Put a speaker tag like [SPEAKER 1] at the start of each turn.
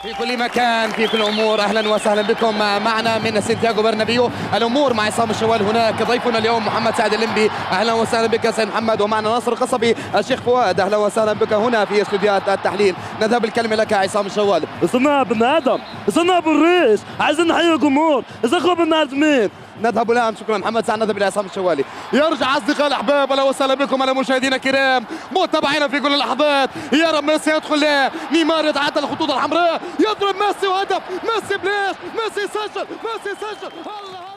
[SPEAKER 1] في كل مكان في كل امور، اهلا وسهلا بكم معنا من سانتياغو برنابيو. الامور مع عصام الشوال، هناك ضيفنا اليوم محمد سعد اللمبي. اهلا وسهلا بك سيد محمد، ومعنا ناصر القصبي الشيخ فؤاد. اهلا وسهلا بك هنا في استوديوهات التحليل. نذهب الكلمه لك عصام الشوال.
[SPEAKER 2] صنع ابن ادم، صنع ابو الريش، عايزين نحيي الجمهور، اذا اخوة بالنازمين.
[SPEAKER 1] نذهب الان، شكرا محمد سعد. نذهب الى عصام الشوالي. يرجع اصدقاء الاحباب، اهلا وسهلا بكم على مشاهدينا الكرام متابعينا في كل اللحظات. يرى ميسي يدخل، نيمار يتعدى الخطوط الحمراء، يضرب ميسي وهدف. ميسي بليش، ميسي سجل، ميسي سجل. الله